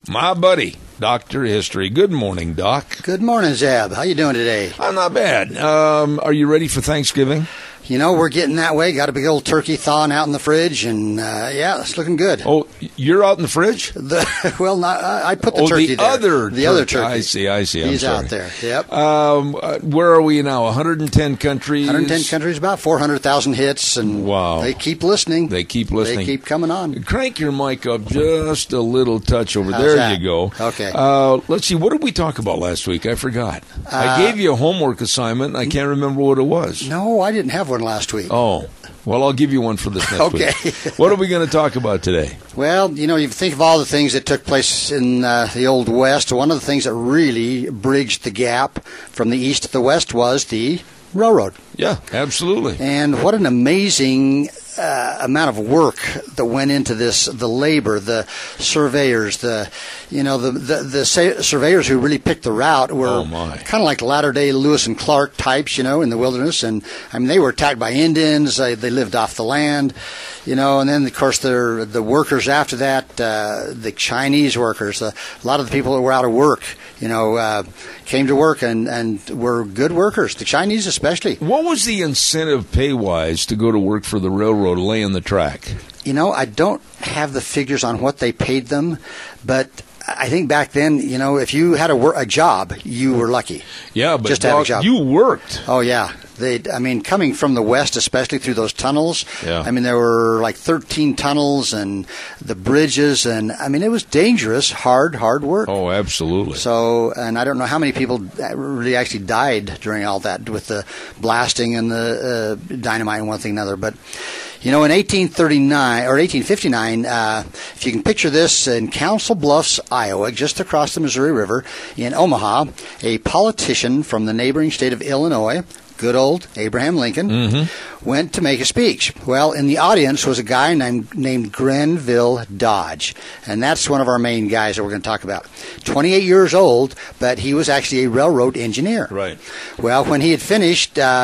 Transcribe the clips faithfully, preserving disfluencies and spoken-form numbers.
my buddy, Doctor History. Good morning, Doc. Good morning, Zeb. How you doing today? I'm not bad. Um, are you ready for Thanksgiving? You know, we're getting that way. Got a big old turkey thawing out in the fridge, and uh, yeah, it's looking good. Oh, you're out in the fridge? The, well, not, uh, I put the oh, turkey the there. other the turkey. other turkey. I see, I see. I'm He's sorry. out there. Yep. Um, uh, where are we now? one hundred ten countries? one hundred ten countries, about four hundred thousand hits, and wow. they keep listening. They keep listening. They keep coming on. Crank your mic up just a little touch over How's there. that? You go. Okay. Uh, let's see. What did we talk about last week? I forgot. Uh, I gave you a homework assignment. And I can't remember what it was. No, I didn't have one last week. Oh. Well, I'll give you one for this next okay. week. What are we going to talk about today? Well, you know, you think of all the things that took place in uh, the Old West. One of the things that really bridged the gap from the East to the West was the railroad. Yeah, absolutely. And what an amazing uh, amount of work that went into this, the labor, the surveyors, the, you know, the, the, the surveyors who really picked the route were oh my. kind of like latter-day Lewis and Clark types, you know, in the wilderness. And, I mean, they were attacked by Indians. They, they lived off the land, you know, and then, of course, the the workers after that, uh, the Chinese workers, uh, a lot of the people that were out of work, you know, uh, came to work and, and were good workers, the Chinese especially. What was the incentive pay-wise to go to work for the railroad laying the track? You know, I don't have the figures on what they paid them, but I think back then, you know, if you had a, wor- a job, you were lucky. Yeah, but just to have a job. You worked. Oh, yeah. They, I mean, coming from the west, especially through those tunnels. Yeah. I mean, there were like thirteen tunnels and the bridges, and I mean, it was dangerous, hard, hard work. Oh, absolutely. So, and I don't know how many people really actually died during all that with the blasting and the uh, dynamite and one thing and another. But, you know, in eighteen thirty-nine or eighteen fifty-nine, uh, if you can picture this, in Council Bluffs, Iowa, just across the Missouri River, in Omaha, a politician from the neighboring state of Illinois, good old Abraham Lincoln, mm-hmm. went to make a speech. Well, in the audience was a guy named, named Grenville Dodge, and that's one of our main guys that we're going to talk about. twenty-eight years old, but he was actually a railroad engineer. Right. Well, when he had finished, uh,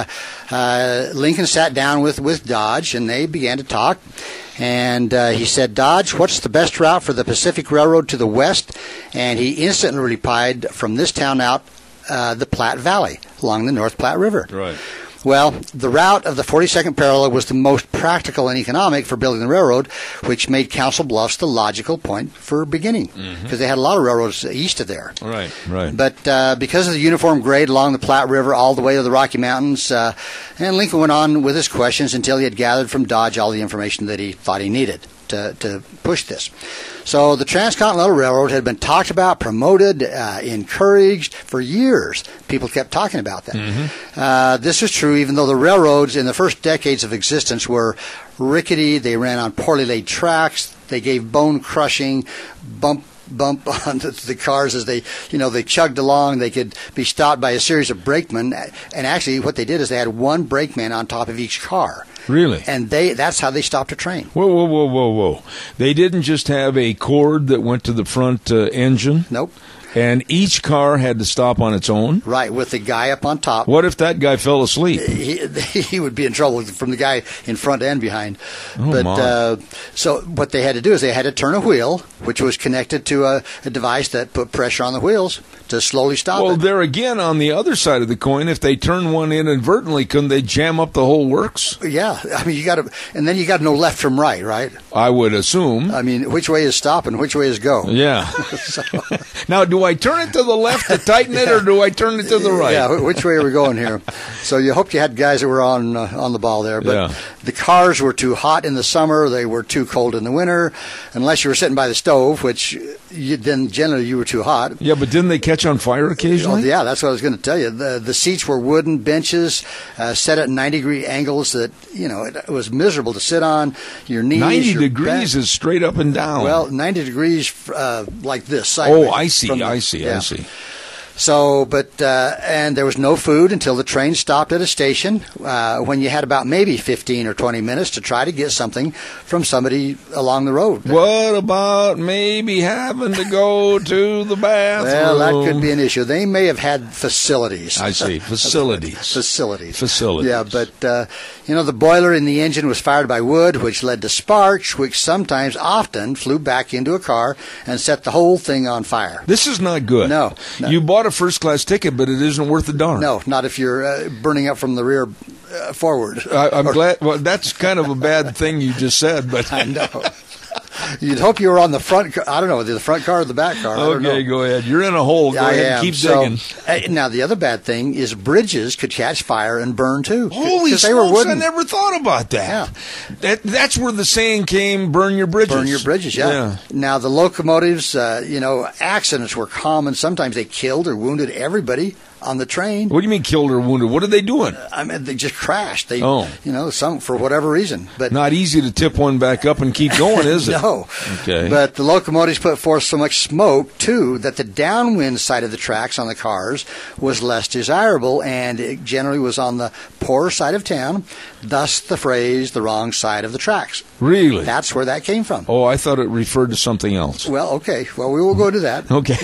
uh, Lincoln sat down with, with Dodge, and they began to talk. And uh, he said, Dodge, what's the best route for the Pacific Railroad to the west? And he instantly replied, from this town out, Uh, the Platte Valley along the North Platte River. Right. Well, the route of the forty-second parallel was the most practical and economic for building the railroad, which made Council Bluffs the logical point for beginning, because mm-hmm. they had a lot of railroads east of there. Right, right. But uh, because of the uniform grade along the Platte River all the way to the Rocky Mountains, uh, and Lincoln went on with his questions until he had gathered from Dodge all the information that he thought he needed to, to push this. So the Transcontinental Railroad had been talked about, promoted, uh, encouraged for years. People kept talking about that. Mm-hmm. Uh, this was true even though the railroads in the first decades of existence were rickety. They ran on poorly laid tracks. They gave bone-crushing bump bump onto the cars as they, you know, they chugged along. They could be stopped by a series of brakemen. And actually what they did is they had one brakeman on top of each car. Really? And they that's how they stopped a train. Whoa, whoa, whoa, whoa, whoa. They didn't just have a cord that went to the front uh, engine? Nope. And each car had to stop on its own? Right, with the guy up on top. What if that guy fell asleep? He, he would be in trouble from the guy in front and behind. Oh, but my. Uh, so what they had to do is they had to turn a wheel, which was connected to a, a device that put pressure on the wheels to slowly stop well, it. there again, on the other side of the coin, if they turn one inadvertently, couldn't they jam up the whole works? Yeah, I mean, you got to, and then you got to know left from right, right? I would assume. I mean, which way is stop and which way is go? Yeah. so, now, do I turn it to the left to tighten it, or do I turn it to the right? Yeah, which way are we going here? So you hoped you had guys that were on uh, on the ball there, but yeah. the cars were too hot in the summer. They were too cold in the winter, unless you were sitting by the stove, which you, then generally you were too hot. Yeah, but didn't they catch on fire occasionally? Oh, yeah, that's what I was going to tell you. The the seats were wooden benches uh, set at ninety degree angles that, you know, it, it was miserable to sit on. Your knees, ninety your degrees back. Is straight up and down. Well, ninety degrees uh, like this. Sideways oh, I see, the, I see, yeah. I see. So, but, uh, and there was no food until the train stopped at a station uh, when you had about maybe fifteen or twenty minutes to try to get something from somebody along the road. What about maybe having to go to the bathroom? Well, that could be an issue. They may have had facilities. I see. Facilities. Facilities. Facilities. Yeah, but, uh, you know, the boiler in the engine was fired by wood, which led to sparks, which sometimes, often, flew back into a car and set the whole thing on fire. This is not good. No. no. You bought a first-class ticket, but it isn't worth a darn. No, not if you're uh, burning up from the rear uh, forward. I, I'm glad. Well, that's kind of a bad thing you just said, but I know. You'd hope you were on the front car. I don't know, the front car or the back car. I don't know. Okay, go ahead. You're in a hole. Go I ahead am. and keep so, digging. Uh, now, the other bad thing is bridges could catch fire and burn, too. Holy smokes, they were wooden. I never thought about that. Yeah. that. That's where the saying came, burn your bridges. Burn your bridges, yeah. yeah. Now, the locomotives, uh, you know, accidents were common. Sometimes they killed or wounded everybody on the train. What do you mean killed or wounded? What are they doing? I mean, they just crashed. They, oh. you know, some for whatever reason. But not easy to tip one back up and keep going, is it? No. Okay. But the locomotives put forth so much smoke, too, that the downwind side of the tracks on the cars was less desirable, and it generally was on the poorer side of town, thus the phrase, the wrong side of the tracks. Really? That's where that came from. Oh, I thought it referred to something else. Well, okay. Well, we will go to that. Okay.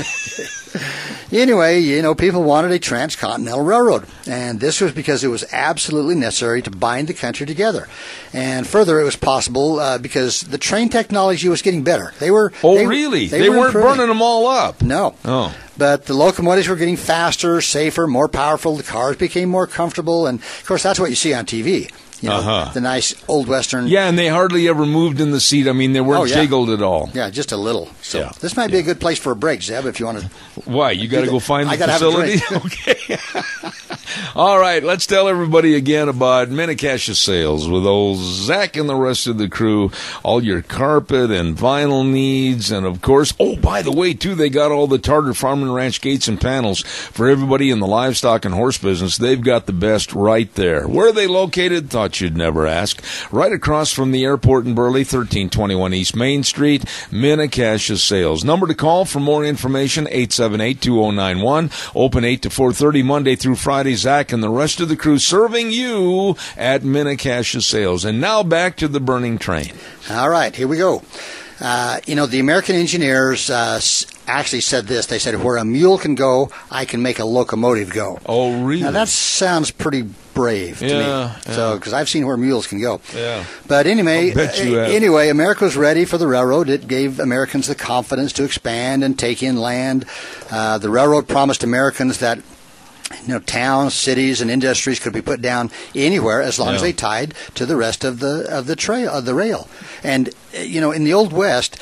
Anyway, you know, people wanted a transcontinental railroad, and this was because it was absolutely necessary to bind the country together. And further, it was possible uh, because the train technology was getting better. They were. Oh, they, really? They, they were weren't improving. burning them all up. No. Oh. But the locomotives were getting faster, safer, more powerful. The cars became more comfortable, and of course, that's what you see on T V. You know, uh-huh. the nice old Western. Yeah, and they hardly ever moved in the seat. I mean, they weren't oh, yeah. jiggled at all. Yeah, just a little. So yeah. this might be yeah. a good place for a break, Zeb, if you want to. Why? You got to go find the I gotta facility? Have a drink. Okay. All right, let's tell everybody again about Mini-Cassia Sales with old Zach and the rest of the crew. All your carpet and vinyl needs, and of course, oh, by the way, too, they got all the Tartar Farm and Ranch gates and panels for everybody in the livestock and horse business. They've got the best right there. Where are they located? Thought you'd never ask. Right across from the airport in Burley, thirteen twenty-one East Main Street, Mini-Cassia Sales. Number to call for more information, eight seven eight, two oh nine one. Open eight to four thirty Monday through Friday. Zach and the rest of the crew serving you at Mini-Cassia Sales. And now back to the burning train. All right, here we go. Uh, you know, the American engineers uh, actually said this. They said, where a mule can go, I can make a locomotive go. Oh, really? Now, that sounds pretty brave to yeah, me. Yeah. So, because I've seen where mules can go. Yeah. But anyway, I'll bet you have. anyway, America was ready for the railroad. It gave Americans the confidence to expand and take in land. Uh, the railroad promised Americans that you know, towns, cities, and industries could be put down anywhere as long yeah. as they tied to the rest of the of the trail of the rail. And you know, in the Old West,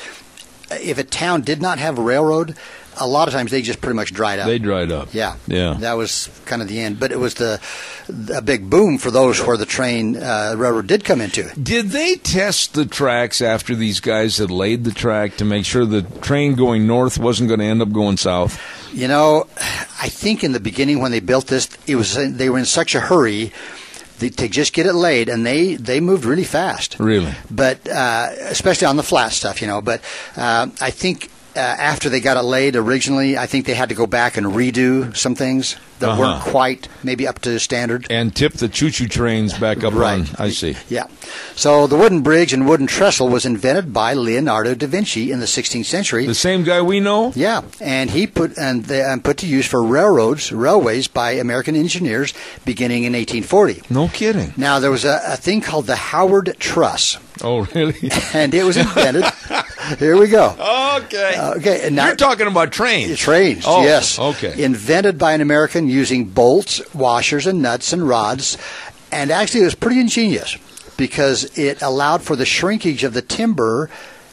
if a town did not have a railroad, a lot of times they just pretty much dried up. They dried up. Yeah, yeah. That was kind of the end. But it was the a big boom for those where the train uh, railroad did come into. Did they test the tracks after these guys had laid the track to make sure the train going north wasn't going to end up going south? You know, I think in the beginning when they built this, it was they were in such a hurry to just get it laid, and they, they moved really fast. Really? But uh, especially on the flat stuff, you know. But uh, I think uh, after they got it laid originally, I think they had to go back and redo some things that uh-huh. weren't quite maybe up to standard. And tip the choo-choo trains back up right. on, I see. Yeah. So the wooden bridge and wooden trestle was invented by Leonardo da Vinci in the sixteenth century. The same guy we know? Yeah, and he put and, they, and put to use for railroads, railways by American engineers beginning in eighteen forty. No kidding. Now, there was a, a thing called the Howard Truss. Oh, really? And it was invented. Here we go. Okay. Uh, okay. And now, you're talking about trains. Trains, oh, yes. Okay. Invented by an American using bolts, washers, and nuts and rods. And actually, it was pretty ingenious because it allowed for the shrinkage of the timber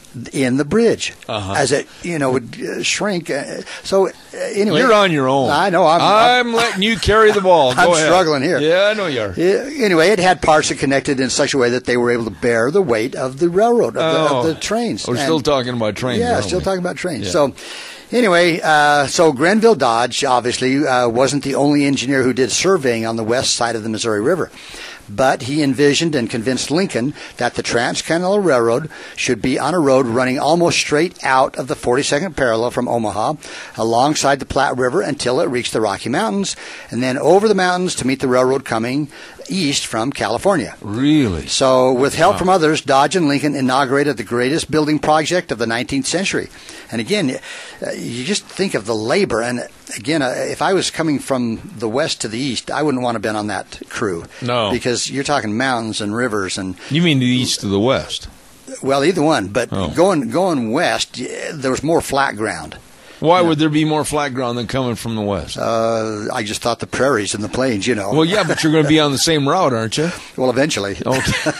in the bridge uh-huh. as it, you know, would uh, shrink. Uh, so, uh, anyway. You're on your own. I know. I'm, I'm, I'm letting you carry the ball. Go I'm ahead. struggling here. Yeah, I know you are. Uh, anyway, it had parts that connected in such a way that they were able to bear the weight of the railroad, of, oh. the, of the trains. We're and, still talking about trains, Yeah, aren't still we? talking about trains. Yeah. So, anyway, uh, so Grenville Dodge obviously uh, wasn't the only engineer who did surveying on the west side of the Missouri River. But he envisioned and convinced Lincoln that the Transcontinental Railroad should be on a road running almost straight out of the forty-second parallel from Omaha, alongside the Platte River until it reached the Rocky Mountains, and then over the mountains to meet the railroad coming east from California. Really? So, with help Wow. from others, Dodge and Lincoln inaugurated the greatest building project of the nineteenth century. And again, uh, you just think of the labor. And again, uh, if I was coming from the west to the east, I wouldn't want to have been on that crew. No. Because you're talking mountains and rivers and, You mean the east to the west? well, either one. But Oh. going going west, yeah, there was more flat ground. Why would there be more flat ground than coming from the west? Uh, I just thought the prairies and the plains, you know. Well, yeah, but you're going to be on the same route, aren't you? Well, eventually. Okay.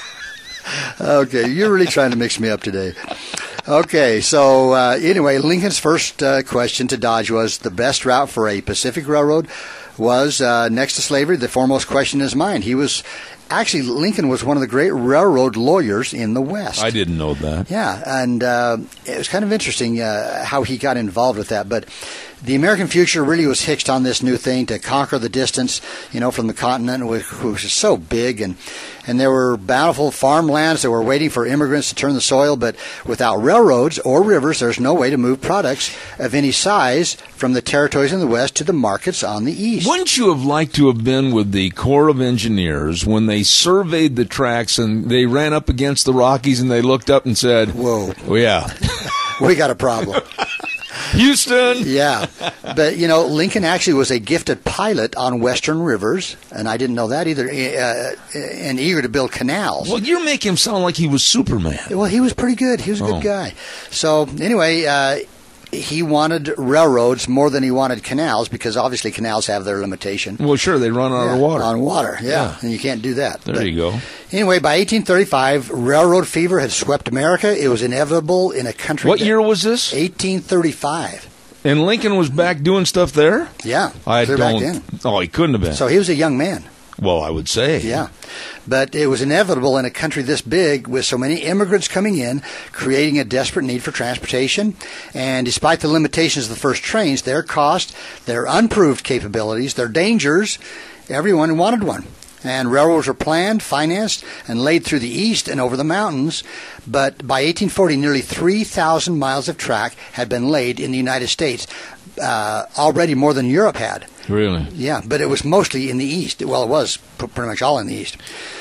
Okay, you're really trying to mix me up today. Okay, so uh, anyway, Lincoln's first uh, question to Dodge was, the best route for a Pacific Railroad was, uh, next to slavery, the foremost question in his mind. He was, actually, Lincoln was one of the great railroad lawyers in the West. I didn't know that. Yeah, and uh, it was kind of interesting uh, how he got involved with that. But the American future really was hitched on this new thing to conquer the distance, you know, from the continent, which, which is so big. And, and there were bountiful farmlands that were waiting for immigrants to turn the soil. But without railroads or rivers, there's no way to move products of any size from the territories in the West to the markets on the East. Wouldn't you have liked to have been with the Corps of Engineers when they surveyed the tracks and they ran up against the Rockies and they looked up and said, Whoa, oh, yeah, we got a problem. Houston. Yeah, but you know, Lincoln actually was a gifted pilot on Western rivers, and I didn't know that either. Uh, and eager to build canals. Well, you make him sound like he was Superman. Well, he was pretty good. He was a good Oh. guy. So anyway, uh, he wanted railroads more than he wanted canals, because obviously canals have their limitation. Well, sure, they run out Yeah, of water. On water, yeah, Yeah. and you can't do that. There But you go. Anyway, by eighteen thirty-five, railroad fever had swept America. It was inevitable in a country. What that- year was this? eighteen thirty-five. And Lincoln was back doing stuff there? Yeah, I clear don't. back then. Oh, he couldn't have been. So he was a young man. well, I would say. Yeah. But it was inevitable in a country this big, with so many immigrants coming in, creating a desperate need for transportation. And despite the limitations of the first trains, their cost, their unproved capabilities, their dangers, everyone wanted one. And railroads were planned, financed, and laid through the east and over the mountains. But by eighteen forty, nearly three thousand miles of track had been laid in the United States, uh, already more than Europe had. Really? Yeah, but it was mostly in the east. Well, it was p- pretty much all in the east.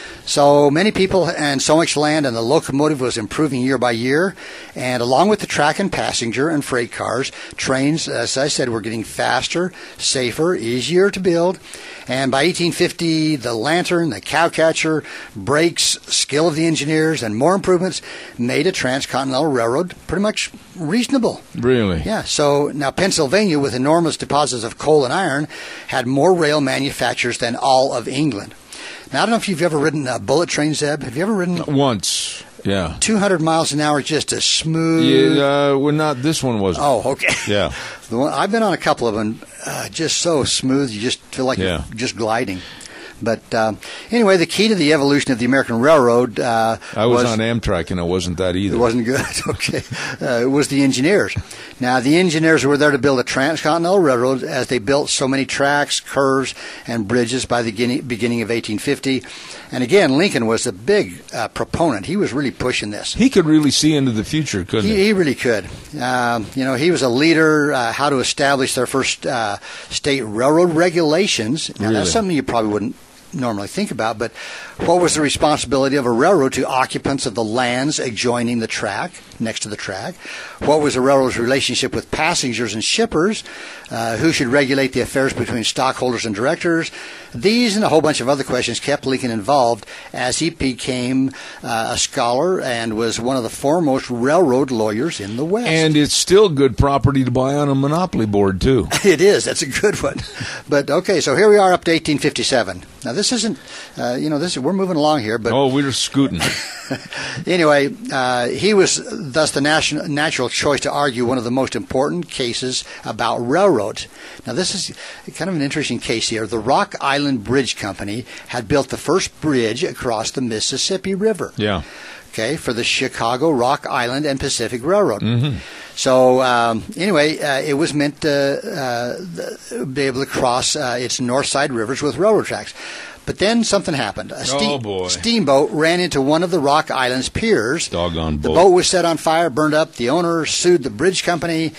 So many people and so much land, and the locomotive was improving year by year. And along with the track and passenger and freight cars, trains, as I said, were getting faster, safer, easier to build. And by eighteen fifty, the lantern, the cowcatcher, brakes, skill of the engineers, and more improvements made a transcontinental railroad pretty much reasonable. Really? Yeah, so now Pennsylvania, with enormous deposits of coal and iron, had more rail manufacturers than all of England. Now, I don't know if you've ever ridden a bullet train, Zeb. Have you ever ridden Once. Yeah. two hundred miles an hour, just a smooth... Yeah, uh, well, not this one wasn't. Oh, okay. Yeah. The one, I've been on a couple of them, uh, just so smooth, you just feel like Yeah. you're just gliding. But uh, anyway, the key to the evolution of the American railroad uh, I was, on Amtrak, and it wasn't that either. It wasn't good. Okay. Uh, it was the engineers. Now, the engineers were there to build a transcontinental railroad as they built so many tracks, curves, and bridges by the beginning, beginning of eighteen fifty. And again, Lincoln was a big uh, proponent. He was really pushing this. He could really see into the future, couldn't He, he? he really could. Um, you know, he was a leader, uh, how to establish their first uh, state railroad regulations. Now, Really? that's something you probably wouldn't normally think about, but what was the responsibility of a railroad to occupants of the lands adjoining the track, next to the track? What was a railroad's relationship with passengers and shippers? Uh, who should regulate the affairs between stockholders and directors? These and a whole bunch of other questions kept Lincoln involved as he became uh, a scholar and was one of the foremost railroad lawyers in the West. And it's still good property to buy on a monopoly board, too. It is. That's a good one. But okay, so here we are up to eighteen fifty-seven. Now this isn't, uh, you know, this we're moving along here. But Oh, we're scooting. anyway, uh, he was thus the national, natural choice to argue one of the most important cases about railroads. Now this is kind of an interesting case here. The Rock Island Bridge Company had built the first bridge across the Mississippi River. Yeah. Okay, for the Chicago, Rock Island, and Pacific Railroad. Mm-hmm. So um, anyway, uh, it was meant to uh, be able to cross uh, its north side rivers with railroad tracks. But then something happened. A ste- oh, boy. steamboat ran into one of the Rock Island's piers. Doggone boat. The boat was set on fire, burned up. The owner sued the bridge company.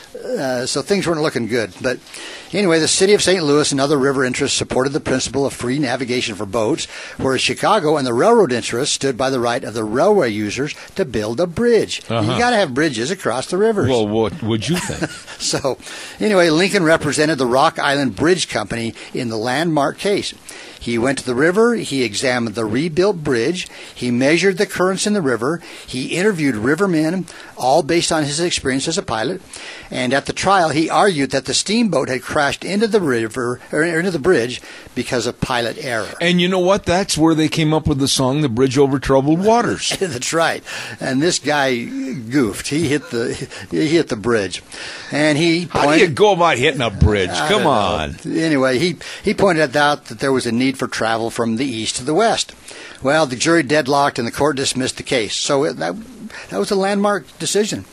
Uh, so things weren't looking good. But anyway, the city of Saint Louis and other river interests supported the principle of free navigation for boats, whereas Chicago and the railroad interests stood by the right of the railway users to build a bridge. Uh-huh. You got to have bridges across the rivers. Well, what would you think? So anyway, Lincoln represented the Rock Island Bridge Company in the landmark case. He went to the river, he examined the rebuilt bridge, he measured the currents in the river, he interviewed rivermen, all based on his experience as a pilot, and at the trial he argued that the steamboat had crashed into the river or into the bridge because of pilot error. And you know what? That's where they came up with the song "The Bridge Over Troubled Waters." That's right. And this guy goofed. He hit the he hit the bridge, and he How pointed, do you go about hitting a bridge? I Come don't on. know. Anyway, he, he pointed out that there was a need for travel from the east to the west. Well, the jury deadlocked and the court dismissed the case. So it, that, that was a landmark decision.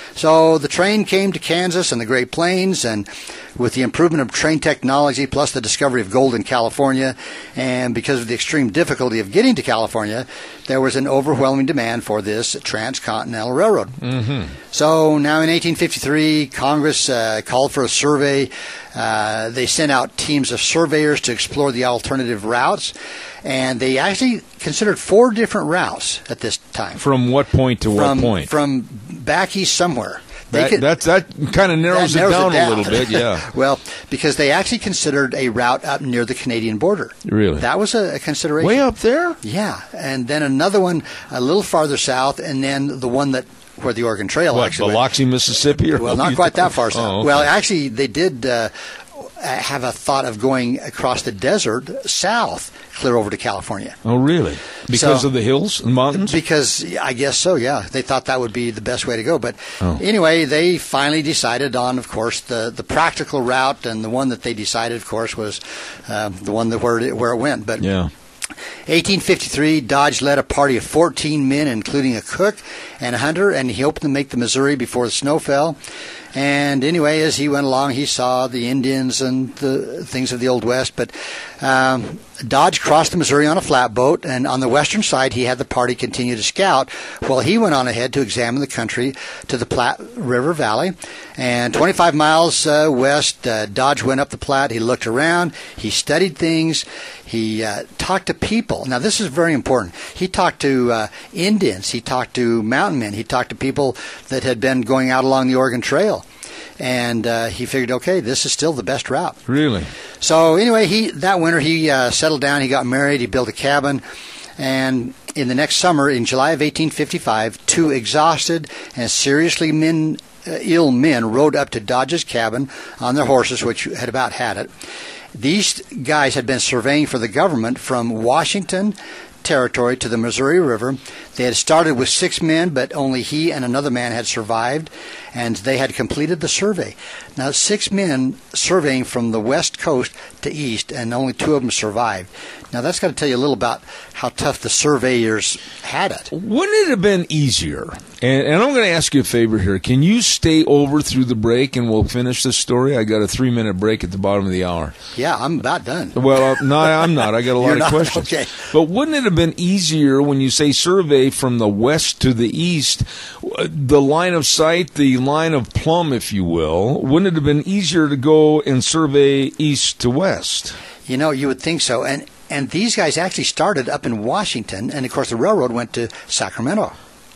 So the train came to Kansas and the Great Plains, and with the improvement of train technology plus the discovery of gold in California, and because of the extreme difficulty of getting to California, there was an overwhelming demand for this transcontinental railroad. Mm-hmm. So now in eighteen fifty-three, Congress uh, called for a survey. Uh, they sent out teams of surveyors to explore the alternative routes, and they actually considered four different routes at this time. From what point to From, what point? From back east somewhere. They That, could- that's, that kind of narrows, that narrows it, down it down a little bit, yeah. Well, because they actually considered a route up near the Canadian border. Really? That was a, a consideration. Way up there? Yeah, and then another one a little farther south, and then the one that where the Oregon Trail What, actually went. Biloxi, Mississippi? Or Well, what not you quite think? that far south. Oh, okay. Well, actually, they did uh, have a thought of going across the desert south, clear over to California. Oh, really? Because So- of the hills and mountains? Because I guess so, yeah. They thought that would be the best way to go. But Oh. anyway, they finally decided on, of course, the, the practical route, and the one that they decided, of course, was um, the one that where it, where it went. But Yeah. eighteen fifty-three, Dodge led a party of fourteen men, including a cook and a hunter, and he hoped to make the Missouri before the snow fell. And anyway, as he went along, he saw the Indians and the things of the Old West. But um, Dodge crossed the Missouri on a flatboat, and on the western side, he had the party continue to scout while he went on ahead to examine the country to the Platte River Valley. And twenty-five miles uh, west, uh, Dodge went up the Platte. He looked around. He studied things. He uh, talked to people. Now, this is very important. He talked to uh, Indians. He talked to mountain men. He talked to people that had been going out along the Oregon Trail. And uh, he figured, okay, this is still the best route. Really? So anyway, he that winter he uh, settled down. He got married. He built a cabin. And in the next summer, in July of eighteen fifty-five, two exhausted and seriously men, uh, ill men rode up to Dodge's cabin on their horses, which had about had it. These guys had been surveying for the government from Washington Territory to the Missouri River. They had started with six men, but only he and another man had survived, and they had completed the survey. Now, six men surveying from the west coast to east, and only two of them survived. Now, that's got to tell you a little about how tough the surveyors had it. Wouldn't it have been easier? And, and I'm going to ask you a favor here. Can you stay over through the break and we'll finish this story? I got a three minute break at the bottom of the hour. Yeah, I'm about done. Well, uh, no, I'm not. I got a lot You're of not? questions. Okay. But wouldn't it have been easier when you say survey from the west to the east, uh, the line of sight, the line of plumb, if you will? Wouldn't it have been easier to go and survey east to west? You know, you would think so. And and these guys actually started up in Washington, and of course the railroad went to Sacramento.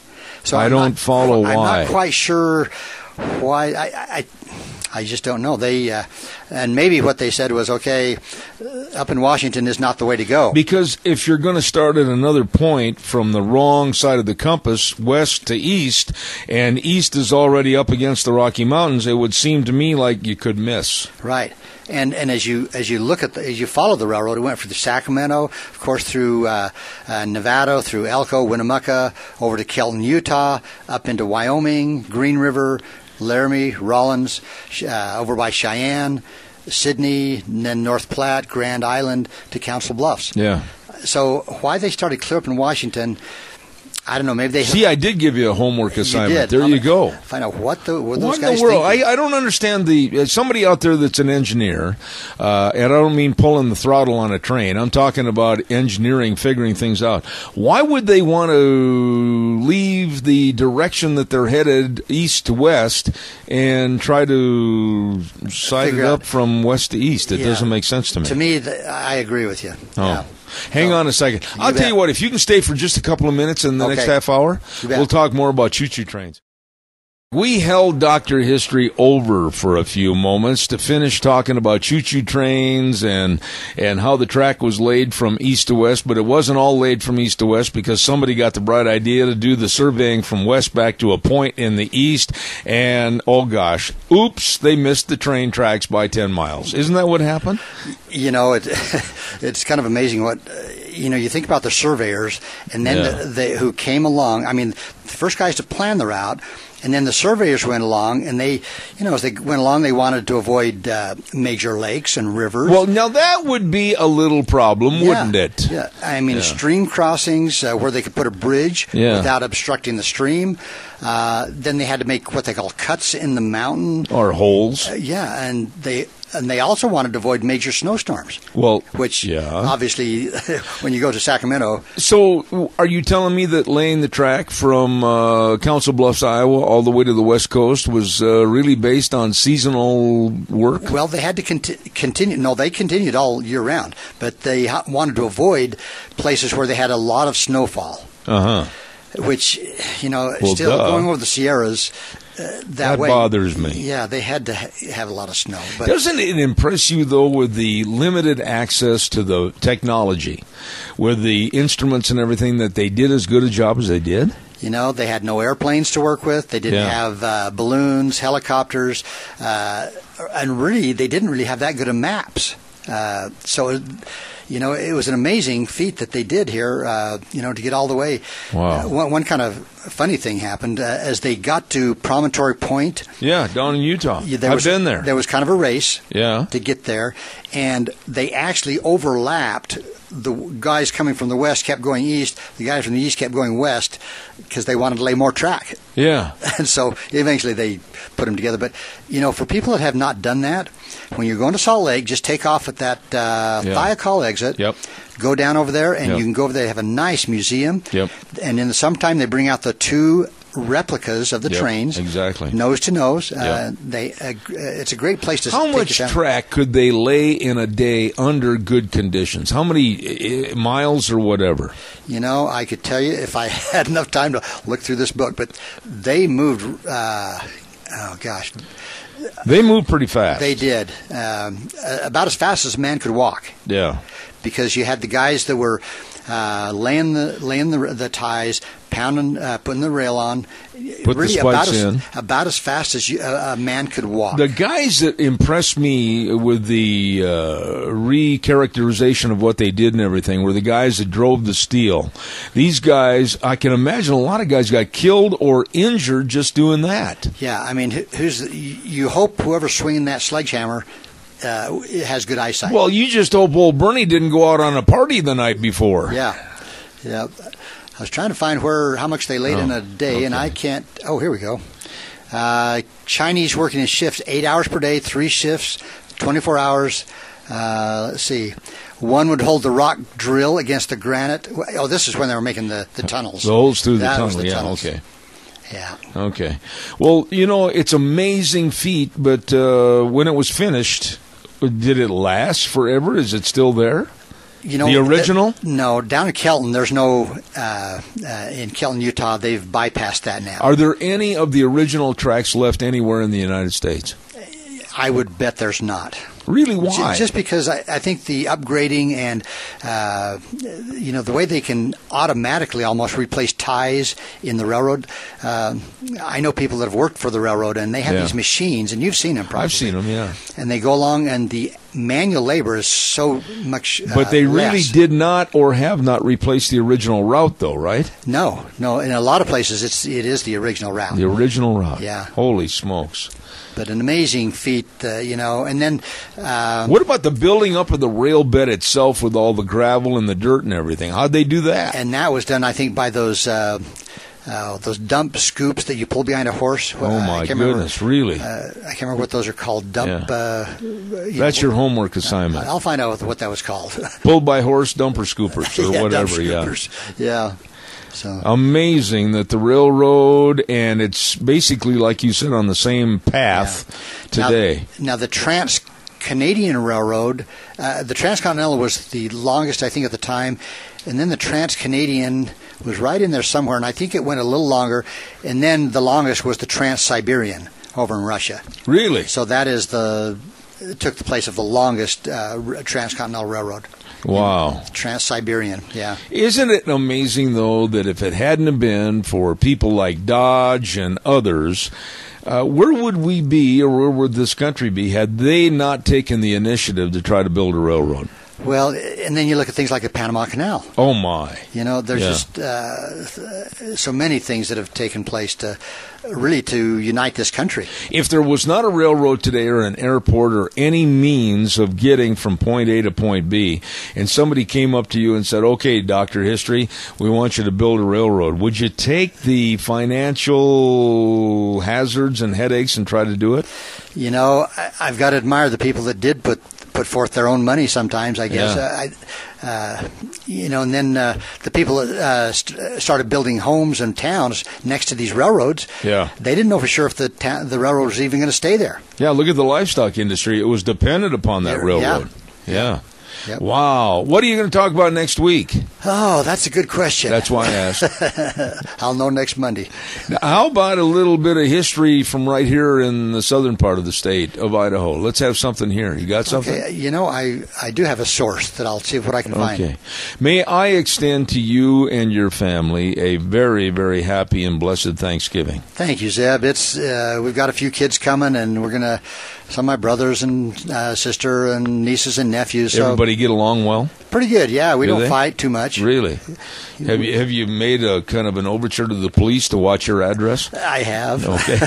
So I I'm don't not, follow I'm why. not quite sure why. I I, I just don't know. They uh, and maybe what they said was, okay, uh, up in Washington is not the way to go. Because if you're going to start at another point from the wrong side of the compass, west to east, and east is already up against the Rocky Mountains, it would seem to me like you could miss. Right. And and as you as you look at the, as you follow the railroad, it went from the Sacramento, of course, through uh, uh, Nevada, through Elko, Winnemucca, over to Kelton, Utah, up into Wyoming, Green River, Laramie, Rollins, uh, over by Cheyenne, Sydney, and then North Platte, Grand Island to Council Bluffs. Yeah. So why they started clear up in Washington, I don't know. Maybe they See, I did give you a homework assignment. You did. There I'm you go. Find out what the what, What those in guys the world? think. I, I don't understand the uh, somebody out there that's an engineer, uh, and I don't mean pulling the throttle on a train. I'm talking about engineering, figuring things out. Why would they want to leave the direction that they're headed east to west and try to side Figure it up out. from west to east? It Yeah. doesn't make sense to me. To me, th- I agree with you. Oh. Yeah. Hang So, on a second. I'll bet. tell you what, if you can stay for just a couple of minutes in the Okay. next half hour, You bet. we'll talk more about choo-choo trains. We held Doctor History over for a few moments to finish talking about choo-choo trains and and how the track was laid from east to west, but it wasn't all laid from east to west because somebody got the bright idea to do the surveying from west back to a point in the east, and oh gosh, oops, they missed the train tracks by ten miles. Isn't that what happened? You know, it, it's kind of amazing what, uh, you know, you think about the surveyors and then Yeah. the, they, who came along. I mean, the first guys to plan the route, and then the surveyors went along, and they, you know, as they went along, they wanted to avoid uh, major lakes and rivers. Well, now that would be a little problem, Yeah. wouldn't it? Yeah, I mean, Yeah. stream crossings uh, where they could put a bridge Yeah. without obstructing the stream. Uh, then they had to make what they call cuts in the mountain. Or holes. Uh, yeah, and they and they also wanted to avoid major snowstorms. Well, Which yeah. obviously, when you go to Sacramento, So, are you telling me that laying the track from uh, Council Bluffs, Iowa, all the way to the West Coast was uh, really based on seasonal work? well, they had to conti- continue. No, they continued all year round, but they ha- wanted to avoid places where they had a lot of snowfall. Uh huh. Which, you know, Well, still duh. going over the Sierras uh, that, That way bothers me. Yeah, they had to ha- have a lot of snow. But Doesn't it impress you, though, with the limited access to the technology, with the instruments and everything, that they did as good a job as they did? you know, they had no airplanes to work with. They didn't Yeah. have uh, balloons, helicopters, uh, and really, they didn't really have that good of maps. Uh, so, it, you know, it was an amazing feat that they did here, uh, you know, to get all the way. Wow. Uh, one, one kind of funny thing happened uh, as they got to Promontory Point. Yeah, down in Utah. Yeah, there I've was, been there. There was kind of a race Yeah. to get there, and they actually overlapped. The guys coming from the west kept going east. The guys from the east kept going west because they wanted to lay more track. Yeah. And so eventually they put them together. But, you know, for people that have not done that, when you're going to Salt Lake, just take off at that uh, Yeah. Thiokol exit. Yep. Go down over there, and Yep. you can go over there. They have a nice museum. Yep. And in the summertime, they bring out the two replicas of the Yep, trains. exactly. Nose to nose. Uh, Yep. they, uh, it's a great place to How take much your time. track could they lay in a day under good conditions? How many uh, miles or whatever? You know, I could tell you if I had enough time to look through this book, but they moved, uh, oh gosh, They move pretty fast. they did. Um, uh, about as fast as a man could walk, Yeah. because you had the guys that were uh, laying the laying the, the ties, pounding, uh, putting the rail on. Put the really spikes about as, in. about as fast as you, uh, a man could walk. The guys that impressed me with the uh, re-characterization of what they did and everything were the guys that drove the steel. These guys, I can imagine a lot of guys got killed or injured just doing that. Yeah, I mean, who- who's the, you you hope whoever's swinging that sledgehammer uh, has good eyesight. Well, you just hope old Bernie didn't go out on a party the night before. Yeah, yeah. I was trying to find where how much they laid Oh, in a day, and okay. I can't. Oh, here we go. Uh, Chinese working in shifts, eight hours per day, three shifts, twenty-four hours. Uh, let's see. One would hold the rock drill against the granite. Oh, this is when they were making the, the tunnels. The holes through the That was tunnel. the Yeah, tunnels. okay. Yeah. Okay. Well, you know, it's amazing feat, but uh, when it was finished, did it last forever? Is it still there? You know, The original? th- no, down in Kelton, there's no. Uh, uh, in Kelton, Utah, they've bypassed that now. Are there any of the original tracks left anywhere in the United States? I would bet there's not. Really? Why? Just because I, I think the upgrading and, uh, you know, the way they can automatically almost replace ties in the railroad. Um, I know people that have worked for the railroad, and they have Yeah. these machines, and you've seen them probably. I've seen them, yeah. And they go along, and the manual labor is so much uh, But they really less. did not or have not replaced the original route, though, right? No, no. In a lot of places, it's it is the original route. The original route. Yeah. Holy smokes. But an amazing feat, uh, you know. And then Um, What about the building up of the rail bed itself with all the gravel and the dirt and everything? How'd they do that? and that was done, I think, by those uh, uh, those dump scoops that you pull behind a horse. Oh, Uh, my I can't remember- goodness, really? Uh, I can't remember what those are called. Dump. Yeah. Uh, That's your homework assignment. I'll find out what that was called. Pulled by horse dumper scoopers or Yeah, dump whatever, yeah. scoopers. Yeah. So Amazing that the railroad, and it's basically, like you said, on the same path today. Now, now the Trans-Canadian Railroad, uh, the Transcontinental was the longest, I think, at the time, and then the Trans-Canadian was right in there somewhere, and I think it went a little longer, and then the longest was the Trans-Siberian over in Russia. Really? So that is the it took the place of the longest uh, transcontinental railroad. Wow. Trans-Siberian, yeah. Isn't it amazing, though, that if it hadn't have been for people like Dodge and others, uh, where would we be, or where would this country be, had they not taken the initiative to try to build a railroad? Well, and then you look at things like the Panama Canal. Oh, my. You know, there's Yeah. just uh, so many things that have taken place to really to unite this country. If there was not a railroad today or an airport or any means of getting from point A to point B, and somebody came up to you and said, okay, Doctor History, we want you to build a railroad, would you take the financial hazards and headaches and try to do it? You know, I, I've got to admire the people that did put put forth their own money sometimes, I guess. Yeah. Uh, I, uh, you know, and then uh, the people that uh, st- started building homes and towns next to these railroads, Yeah. they didn't know for sure if the ta- the railroad was even going to stay there. Yeah, look at the livestock industry. It was dependent upon that Yeah. railroad. Yeah. Yep. Wow. What are you going to talk about next week? Oh, that's a good question. That's why I asked. I'll know next Monday. Now, how about a little bit of history from right here in the southern part of the state of Idaho? Let's have something here. You got something? Okay, you know, I, I do have a source that I'll see what I can find. Okay. May I extend to you and your family a very, very happy and blessed Thanksgiving. Thank you, Zeb. It's uh, we've got a few kids coming, and we're gonna some of my brothers and uh, sister and nieces and nephews. So Everybody get along well? pretty good. Yeah, we Do don't they? fight too much. Really? Have you have you made a kind of an overture to the police to watch your address? I have. Okay.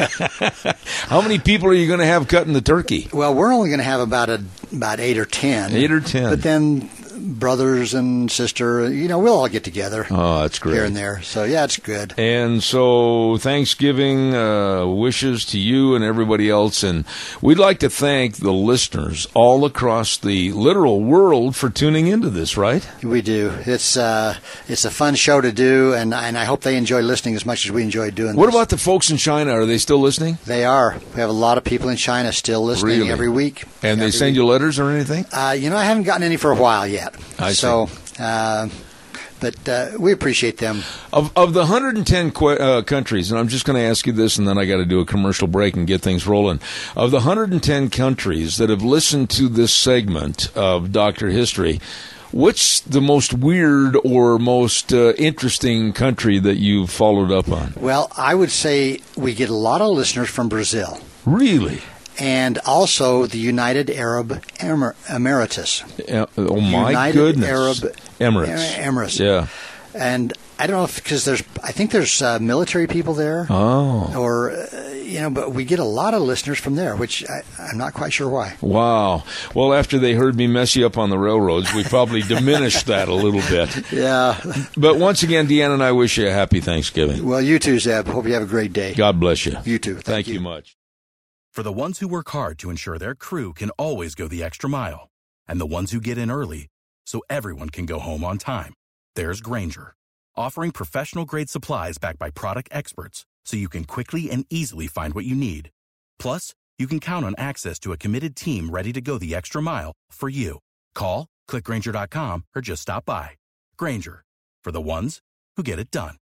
How many people are you going to have cutting the turkey? Well, we're only going to have about a about eight or ten. Eight or ten. But then brothers and sister, you know, we'll all get together Oh, that's great. here and there. So yeah, it's good. And so Thanksgiving uh, wishes to you and everybody else. And we'd like to thank the listeners all across the literal world for tuning into this, right? We do. It's uh, it's a fun show to do, and and I hope they enjoy listening as much as we enjoy doing. What this. about the folks in China? Are they still listening? They are. We have a lot of people in China still listening Really? every week. And they Every send week. you letters or anything? Uh, you know, I haven't gotten any for a while yet. I so, uh, but uh, we appreciate them. Of of the one hundred ten que- uh, countries, and I'm just going to ask you this, and then I got to do a commercial break and get things rolling. Of the one hundred ten countries that have listened to this segment of Doctor History, what's the most weird or most uh, interesting country that you've followed up on? Well, I would say we get a lot of listeners from Brazil. Really? And also the United Arab Emir- Emirates. Uh, oh my United goodness! Arab Emirates. Emirates. Yeah. And I don't know if because there's, I think there's uh, military people there, Oh. or uh, you know, but we get a lot of listeners from there, which I, I'm not quite sure why. Wow. Well, after they heard me mess you up on the railroads, we probably diminished that a little bit. Yeah. But once again, Deanna and I wish you a happy Thanksgiving. Well, you too, Zeb. Hope you have a great day. God bless you. You too. Thank, Thank you much. For the ones who work hard to ensure their crew can always go the extra mile, and the ones who get in early so everyone can go home on time, there's Grainger, offering professional-grade supplies backed by product experts so you can quickly and easily find what you need. Plus, you can count on access to a committed team ready to go the extra mile for you. Call, click Grainger dot com, or just stop by. Grainger, for the ones who get it done.